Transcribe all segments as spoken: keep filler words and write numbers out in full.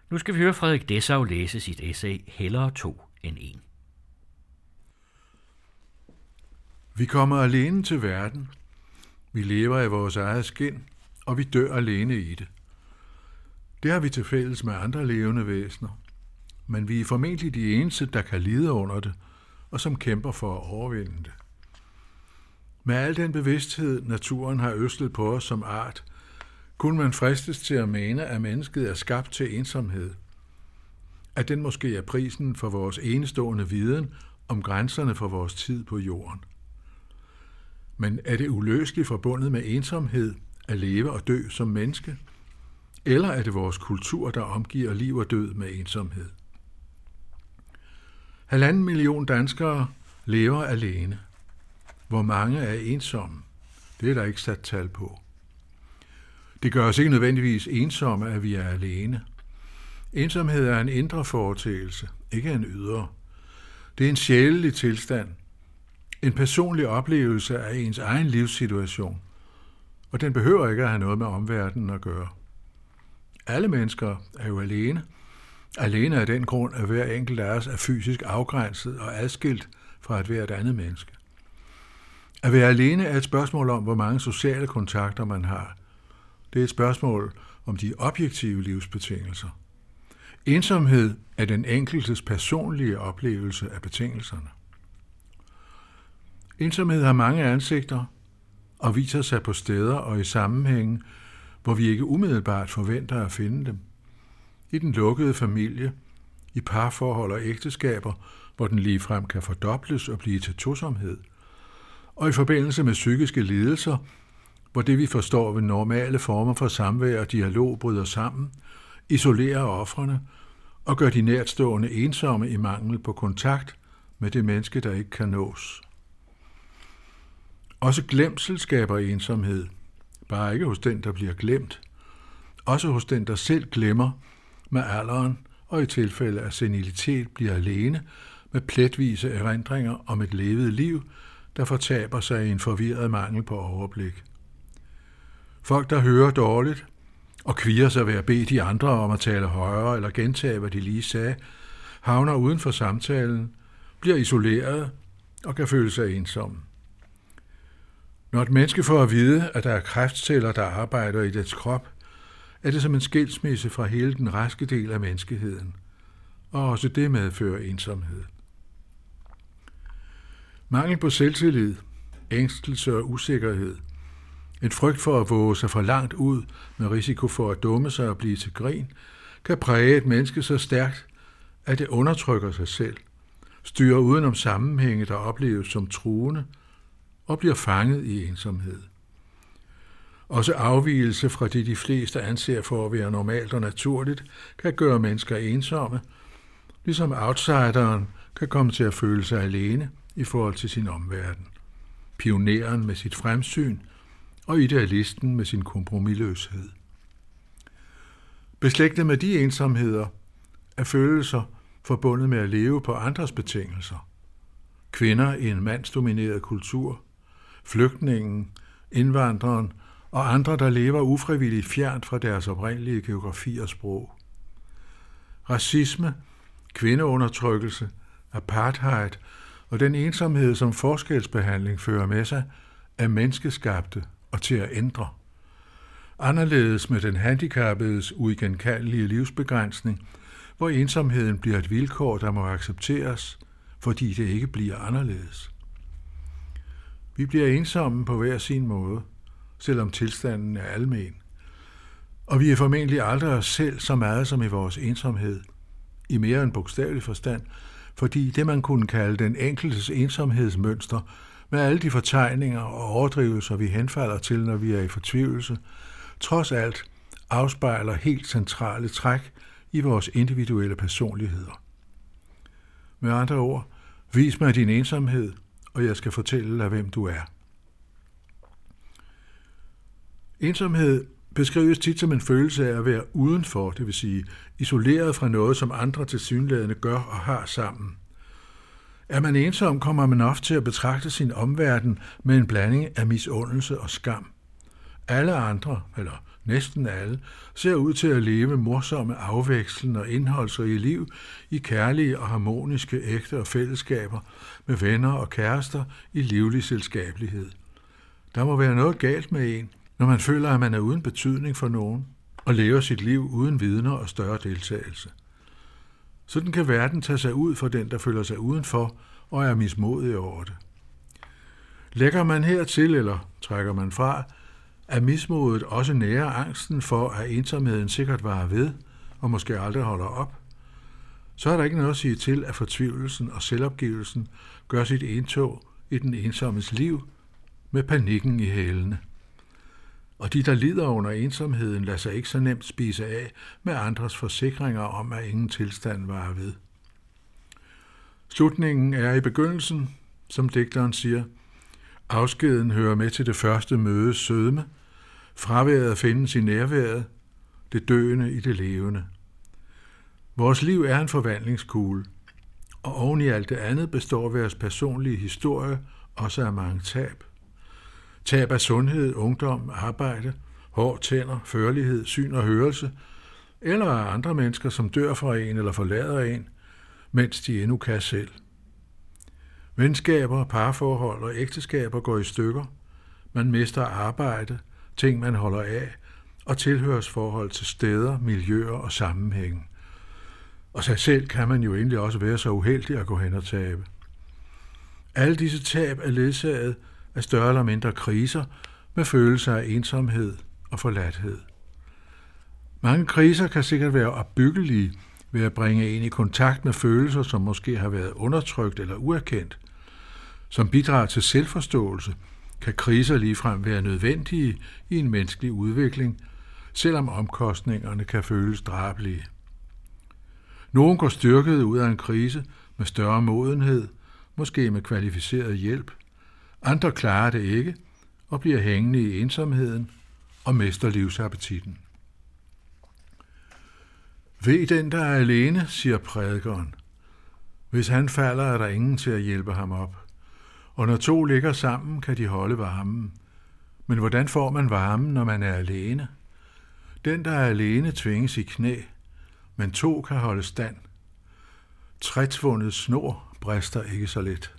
Nu skal vi høre Frederik Dessau læse sit essay Hellere to end en. Vi kommer alene til verden. Vi lever i vores eget skind, og vi dør alene i det. Det har vi til fælles med andre levende væsener, men vi er formentlig de eneste, der kan lide under det, og som kæmper for at overvinde det. Med al den bevidsthed, naturen har øslet på os som art, kunne man fristes til at mene, at mennesket er skabt til ensomhed. At den måske er prisen for vores enestående viden om grænserne for vores tid på jorden. Men er det uløseligt forbundet med ensomhed at leve og dø som menneske? Eller er det vores kultur, der omgiver liv og død med ensomhed? Halvanden million danskere lever alene. Hvor mange er ensomme? Det er der ikke sat tal på. Det gør os ikke nødvendigvis ensomme, at vi er alene. Ensomhed er en indre foretagelse, ikke en ydre. Det er en sjælelig tilstand, en personlig oplevelse af ens egen livssituation, og den behøver ikke at have noget med omverdenen at gøre. Alle mennesker er jo alene. Alene af den grund, at hver enkelt af os er fysisk afgrænset og adskilt fra et hvert andet menneske. At være alene er et spørgsmål om, hvor mange sociale kontakter man har. Det er et spørgsmål om de objektive livsbetingelser. Ensomhed er den enkeltes personlige oplevelse af betingelserne. Ensomhed har mange ansigter og viser sig på steder og i sammenhænge, hvor vi ikke umiddelbart forventer at finde dem. I den lukkede familie, i parforhold og ægteskaber, hvor den ligefrem kan fordobles og blive til tosomhed, og i forbindelse med psykiske lidelser, hvor det vi forstår ved normale former for samvær og dialog bryder sammen, isolerer ofrene og gør de nærtstående ensomme i mangel på kontakt med det menneske, der ikke kan nås. Også glemsel skaber ensomhed, bare ikke hos den, der bliver glemt, også hos den, der selv glemmer med alderen og i tilfælde af senilitet bliver alene med pletvise erindringer om et levet liv, der fortaber sig i en forvirret mangel på overblik. Folk, der hører dårligt og kvier sig ved at bede de andre om at tale højere eller gentage, hvad de lige sagde, havner uden for samtalen, bliver isoleret og kan føle sig ensomme. Når et menneske får at vide, at der er kræftceller, der arbejder i dets krop, er det som en skilsmisse fra hele den raske del af menneskeheden, og også det medfører ensomhed. Mangel på selvtillid, ængstelse og usikkerhed, en frygt for at våge sig for langt ud med risiko for at dumme sig og blive til grin, kan præge et menneske så stærkt, at det undertrykker sig selv, styrer udenom sammenhænge, der opleves som truende, og bliver fanget i ensomhed. Også afvigelse fra det, de fleste anser for at være normalt og naturligt, kan gøre mennesker ensomme, ligesom outsideren kan komme til at føle sig alene i forhold til sin omverden. Pioneren med sit fremsyn og idealisten med sin kompromisløshed. Beslægtet med de ensomheder er følelser forbundet med at leve på andres betingelser. Kvinder i en mandsdomineret kultur, flygtningen, indvandreren og andre, der lever ufrivilligt fjernt fra deres oprindelige geografi og sprog. Racisme, kvindeundertrykkelse, apartheid og den ensomhed, som forskelsbehandling fører med sig, er menneskeskabte og til at ændre. Anderledes med den handicappedes uigenkaldelige livsbegrænsning, hvor ensomheden bliver et vilkår, der må accepteres, fordi det ikke bliver anderledes. Vi bliver ensomme på hver sin måde, selvom tilstanden er almen. Og vi er formentlig aldrig os selv så meget som i vores ensomhed, i mere end bogstavelig forstand, fordi det man kunne kalde den enkeltes ensomhedsmønster, med alle de fortegninger og overdrivelser, vi henfalder til, når vi er i fortvivlelse, trods alt afspejler helt centrale træk i vores individuelle personligheder. Med andre ord, vis mig din ensomhed, og jeg skal fortælle dig, hvem du er. Ensomhed beskrives tit som en følelse af at være udenfor, det vil sige isoleret fra noget, som andre tilsyneladende gør og har sammen. Er man ensom, kommer man ofte til at betragte sin omverden med en blanding af misundelse og skam. Alle andre, eller næsten alle, ser ud til at leve morsomme, afvekslende og indholdsrige liv i kærlige og harmoniske ægte og fællesskaber med venner og kærester i livlig selskabelighed. Der må være noget galt med en, når man føler, at man er uden betydning for nogen og lever sit liv uden vidner og større deltagelse. Sådan kan verden tage sig ud for den, der føler sig udenfor og er mismodig over det. Lægger man hertil eller trækker man fra, er mismodet også nære angsten for, at ensomheden sikkert varer ved og måske aldrig holder op, så er der ikke noget at sige til, at fortvivlelsen og selvopgivelsen gør sit indtog i den ensommes liv med panikken i hælene. Og de, der lider under ensomheden, lader sig ikke så nemt spise af med andres forsikringer om, at ingen tilstand varer ved. Slutningen er i begyndelsen, som digteren siger. Afskeden hører med til det første mødes sødme. Fraværet findes i nærværet, det døende i det levende. Vores liv er en forvandlingskugle, og oven i alt det andet består vores personlige historie også af mange tab. Tab af sundhed, ungdom, arbejde, hår, tænder, førlighed, syn og hørelse, eller af andre mennesker, som dør fra en eller forlader en, mens de endnu kan selv. Venskaber, parforhold og ægteskaber går i stykker. Man mister arbejde, ting man holder af, og tilhørsforhold til steder, miljøer og sammenhænge. Og sig selv kan man jo egentlig også være så uheldig at gå hen og tabe. Alle disse tab er ledsaget af større eller mindre kriser med følelser af ensomhed og forladthed. Mange kriser kan sikkert være opbyggelige ved at bringe en i kontakt med følelser, som måske har været undertrykt eller uerkendt. Som bidrag til selvforståelse kan kriser ligefrem være nødvendige i en menneskelig udvikling, selvom omkostningerne kan føles drabelige. Nogen går styrket ud af en krise med større modenhed, måske med kvalificeret hjælp. Andre klarer det ikke og bliver hængende i ensomheden og mister livsappetitten. Ved den, der er alene, siger prædikeren. Hvis han falder, er der ingen til at hjælpe ham op. Og når to ligger sammen, kan de holde varmen. Men hvordan får man varmen, når man er alene? Den, der er alene, tvinges i knæ, men to kan holde stand. Trætvundet snor brister ikke så let.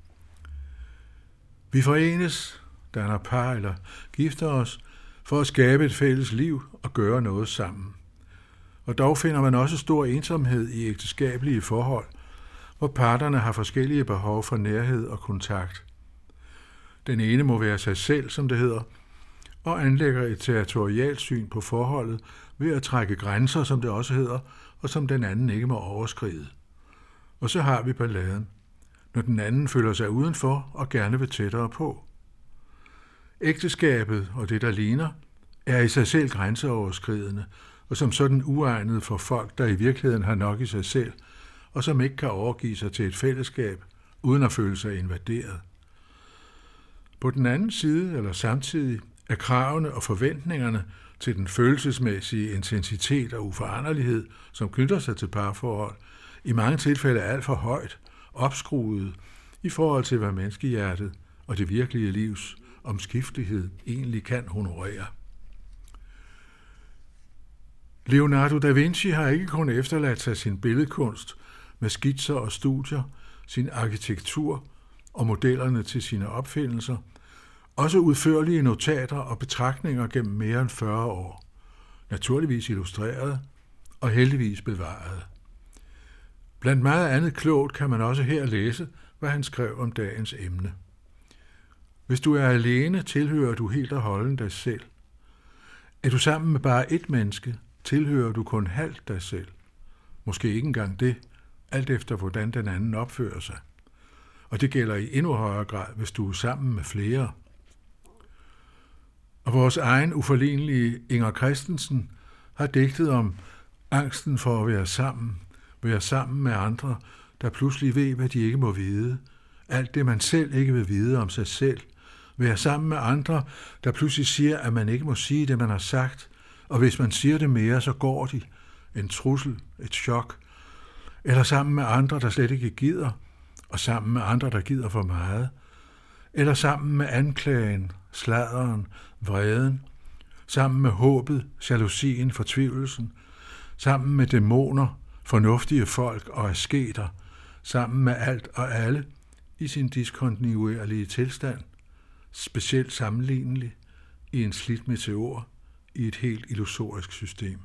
Vi forenes, danner par eller gifter os, for at skabe et fælles liv og gøre noget sammen. Og dog finder man også stor ensomhed i ægteskabelige forhold, hvor parterne har forskellige behov for nærhed og kontakt. Den ene må være sig selv, som det hedder, og anlægger et territorialt syn på forholdet ved at trække grænser, som det også hedder, og som den anden ikke må overskride. Og så har vi balladen, når den anden føler sig udenfor og gerne vil tættere på. Ægteskabet og det, der ligner, er i sig selv grænseoverskridende, og som sådan uegnet for folk, der i virkeligheden har nok i sig selv, og som ikke kan overgive sig til et fællesskab, uden at føle sig invaderet. På den anden side, eller samtidig, er kravene og forventningerne til den følelsesmæssige intensitet og uforanderlighed, som knytter sig til parforhold, i mange tilfælde alt for højt, opskruet i forhold til, hvad menneskehjertet og det virkelige livs omskiftelighed egentlig kan honorere. Leonardo da Vinci har ikke kun efterladt sig sin billedkunst med skitser og studier, sin arkitektur og modellerne til sine opfindelser, også udførlige notater og betragtninger gennem mere end fyrre år, naturligvis illustreret og heldigvis bevaret. Blandt meget andet klogt kan man også her læse, hvad han skrev om dagens emne. Hvis du er alene, tilhører du helt og holdent dig selv. Er du sammen med bare ét menneske, tilhører du kun halvt dig selv. Måske ikke engang det, alt efter hvordan den anden opfører sig. Og det gælder i endnu højere grad, hvis du er sammen med flere. Og vores egen uforlignelige Inger Christensen har digtet om angsten for at være sammen, være sammen med andre, der pludselig ved, hvad de ikke må vide. Alt det, man selv ikke vil vide om sig selv. Være sammen med andre, der pludselig siger, at man ikke må sige det, man har sagt, og hvis man siger det mere, så går de. En trussel, et chok. Eller sammen med andre, der slet ikke gider, og sammen med andre, der gider for meget. Eller sammen med anklagen, sladderen, vreden, sammen med håbet, jalousien, fortvivlelsen, sammen med dæmoner, fornuftige folk og asketer, sammen med alt og alle i sin diskontinuerlige tilstand, specielt sammenlignelig i en slidt meteor i et helt illusorisk system.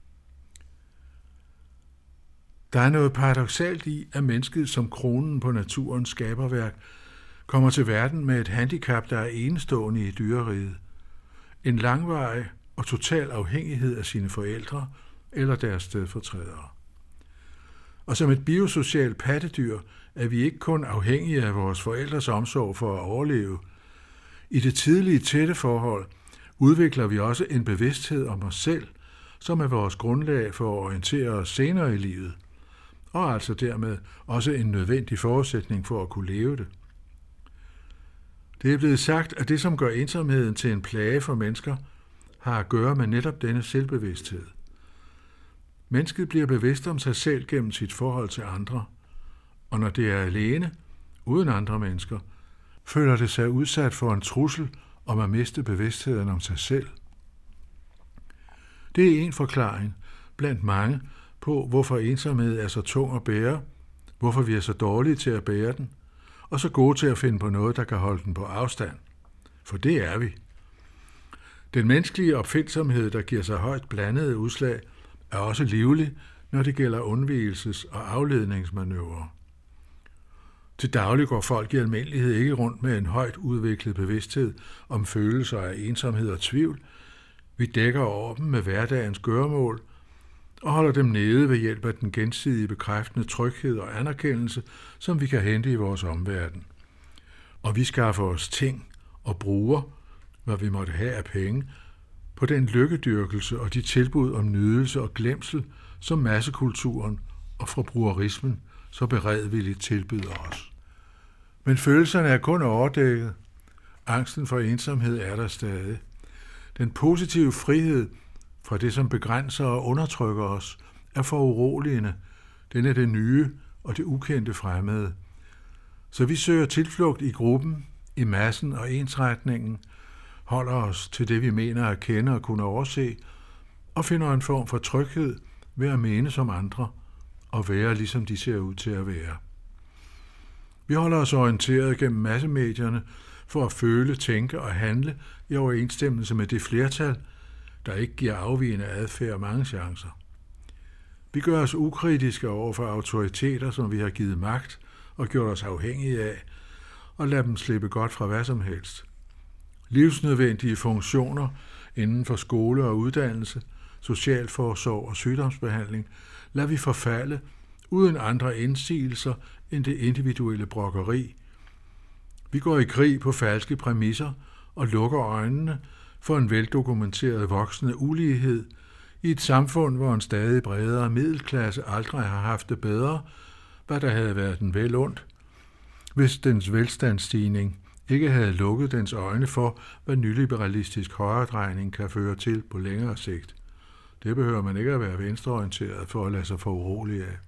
Der er noget paradoksalt i, at mennesket som kronen på naturens skaberværk kommer til verden med et handicap, der er enestående i dyreriget. En langvarig og total afhængighed af sine forældre eller deres stedfortrædere. Og som et biosocialt pattedyr er vi ikke kun afhængige af vores forældres omsorg for at overleve. I det tidlige tætte forhold udvikler vi også en bevidsthed om os selv, som er vores grundlag for at orientere os senere i livet, og altså dermed også en nødvendig forudsætning for at kunne leve det. Det er blevet sagt, at det, som gør ensomheden til en plage for mennesker, har at gøre med netop denne selvbevidsthed. Mennesket bliver bevidst om sig selv gennem sit forhold til andre, og når det er alene, uden andre mennesker, føler det sig udsat for en trussel om at miste bevidstheden om sig selv. Det er en forklaring blandt mange på, hvorfor ensomhed er så tung at bære, hvorfor vi er så dårlige til at bære den, og så gode til at finde på noget, der kan holde den på afstand. For det er vi. Den menneskelige opfindsomhed, der giver sig højt blandede udslag, er også livlig, når det gælder undvigelses- og afledningsmanøvrer. Til daglig går folk i almindelighed ikke rundt med en højt udviklet bevidsthed om følelser af ensomhed og tvivl. Vi dækker over dem med hverdagens gøremål og holder dem nede ved hjælp af den gensidige bekræftende tryghed og anerkendelse, som vi kan hente i vores omverden. Og vi skaffer os ting og bruger, hvad vi måtte have af penge, på den lykkedyrkelse og de tilbud om nydelse og glemsel, som massekulturen og forbrugerismen så beredvilligt tilbyder os. Men følelserne er kun overdækket. Angsten for ensomhed er der stadig. Den positive frihed fra det, som begrænser og undertrykker os, er for uroligende. Den er det nye og det ukendte fremmede. Så vi søger tilflugt i gruppen, i massen og ensretningen, holder os til det, vi mener at kende og kunne overse, og finder en form for tryghed ved at mene som andre og være, ligesom de ser ud til at være. Vi holder os orienteret gennem massemedierne for at føle, tænke og handle i overensstemmelse med det flertal, der ikke giver afvigende adfærd mange chancer. Vi gør os ukritiske over for autoriteter, som vi har givet magt og gjort os afhængige af, og lader dem slippe godt fra hvad som helst. Livsnødvendige funktioner inden for skole og uddannelse, socialforsorg og sygdomsbehandling lader vi forfalde uden andre indsigelser end det individuelle brokkeri. Vi går i krig på falske præmisser og lukker øjnene for en veldokumenteret voksende ulighed i et samfund, hvor en stadig bredere middelklasse aldrig har haft det bedre, hvad der havde været den vel ondt, hvis dens velstandsstigning ikke havde lukket dens øjne for, hvad nyliberalistisk højredrejning kan føre til på længere sigt. Det behøver man ikke at være venstreorienteret for at lade sig for urolig af.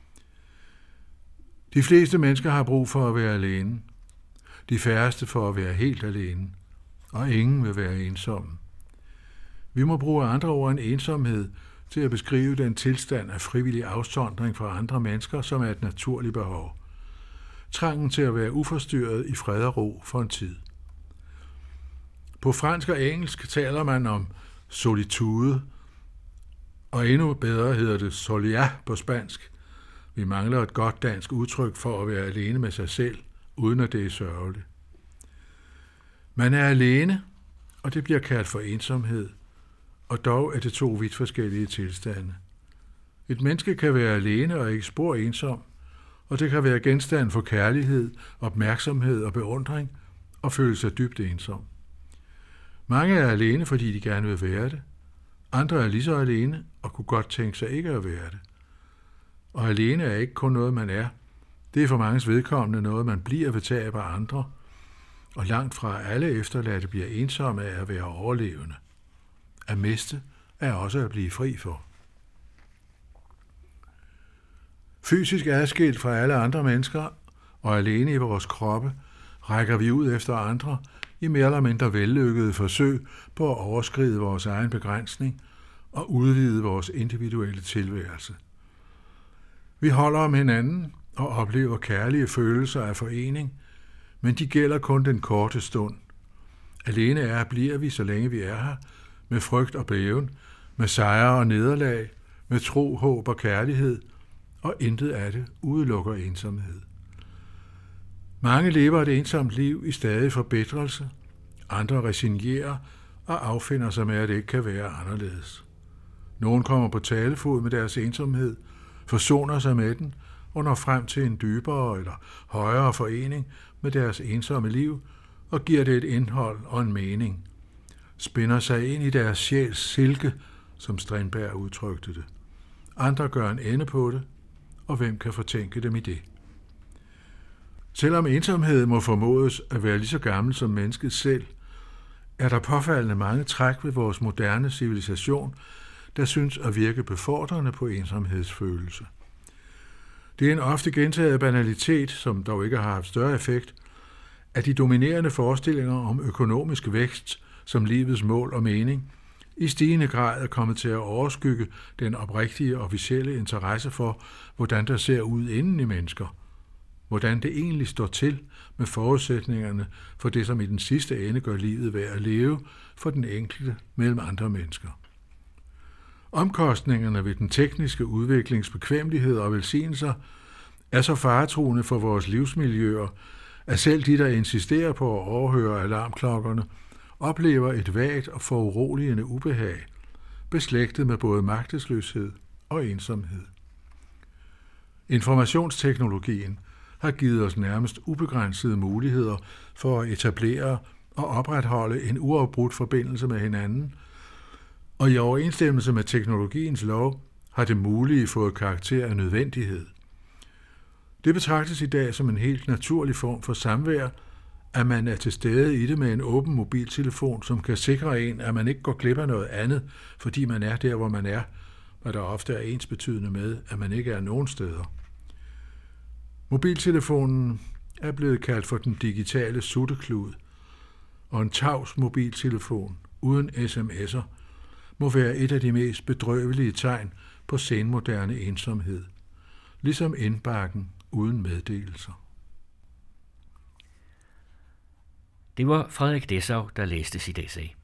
De fleste mennesker har brug for at være alene. De færreste for at være helt alene. Og ingen vil være ensomme. Vi må bruge andre ord end ensomhed til at beskrive den tilstand af frivillig afsondring fra andre mennesker, som er et naturligt behov. Trangen til at være uforstyrret i fred og ro for en tid. På fransk og engelsk taler man om solitude, og endnu bedre hedder det soleá på spansk. Vi mangler et godt dansk udtryk for at være alene med sig selv, uden at det er sørgeligt. Man er alene, og det bliver kaldt for ensomhed, og dog er det to vidt forskellige tilstande. Et menneske kan være alene og ikke spor ensom, og det kan være genstand for kærlighed, opmærksomhed og beundring, og føle sig dybt ensom. Mange er alene, fordi de gerne vil være det. Andre er lige så alene, og kunne godt tænke sig ikke at være det. Og alene er ikke kun noget, man er. Det er for manges vedkommende noget, man bliver ved tab af andre, og langt fra alle efterladte bliver ensomme af at være overlevende. At miste er også at blive fri for. Fysisk adskilt fra alle andre mennesker og alene i vores kroppe, rækker vi ud efter andre i mere eller mindre vellykkede forsøg på at overskride vores egen begrænsning og udvide vores individuelle tilværelse. Vi holder om hinanden og oplever kærlige følelser af forening, men de gælder kun den korte stund. Alene er bliver vi, så længe vi er her, med frygt og bæven, med sejre og nederlag, med tro, håb og kærlighed, og intet af det udelukker ensomhed. Mange lever et ensomt liv i stadig forbedrelse, andre resignerer og affinder sig med, at det ikke kan være anderledes. Nogen kommer på talefod med deres ensomhed, forsoner sig med den og når frem til en dybere eller højere forening med deres ensomme liv og giver det et indhold og en mening. Spinder sig ind i deres sjæls silke, som Strindberg udtrykte det. Andre gør en ende på det, og hvem kan fortænke dem i det? Selvom ensomhed må formodes at være lige så gammel som mennesket selv, er der påfaldende mange træk ved vores moderne civilisation, der synes at virke befordrende på ensomhedsfølelse. Det er en ofte gentaget banalitet, som dog ikke har haft større effekt, at de dominerende forestillinger om økonomisk vækst som livets mål og mening i stigende grad er kommet til at overskygge den oprigtige officielle interesse for, hvordan der ser ud inden i mennesker, hvordan det egentlig står til med forudsætningerne for det, som i den sidste ende gør livet værd at leve for den enkelte mellem andre mennesker. Omkostningerne ved den tekniske udviklings bekvemmelighed og velsignelser er så faretruende for vores livsmiljøer, at selv de, der insisterer på at overhøre alarmklokkerne, oplever et vagt og foruroligende ubehag, beslægtet med både magtesløshed og ensomhed. Informationsteknologien har givet os nærmest ubegrænsede muligheder for at etablere og opretholde en uafbrudt forbindelse med hinanden, og i overensstemmelse med teknologiens lov har det mulige fået karakter af nødvendighed. Det betragtes i dag som en helt naturlig form for samvær, at man er til stede i det med en åben mobiltelefon, som kan sikre en, at man ikke går glip af noget andet, fordi man er der, hvor man er, hvad der ofte er ensbetydende med, at man ikke er nogen steder. Mobiltelefonen er blevet kaldt for den digitale sutteklud, og en tavs mobiltelefon uden sms'er må være et af de mest bedrøvelige tegn på senmoderne ensomhed, ligesom indbakken uden meddelelser. Det var Frederik Dessau, der læste sit essay.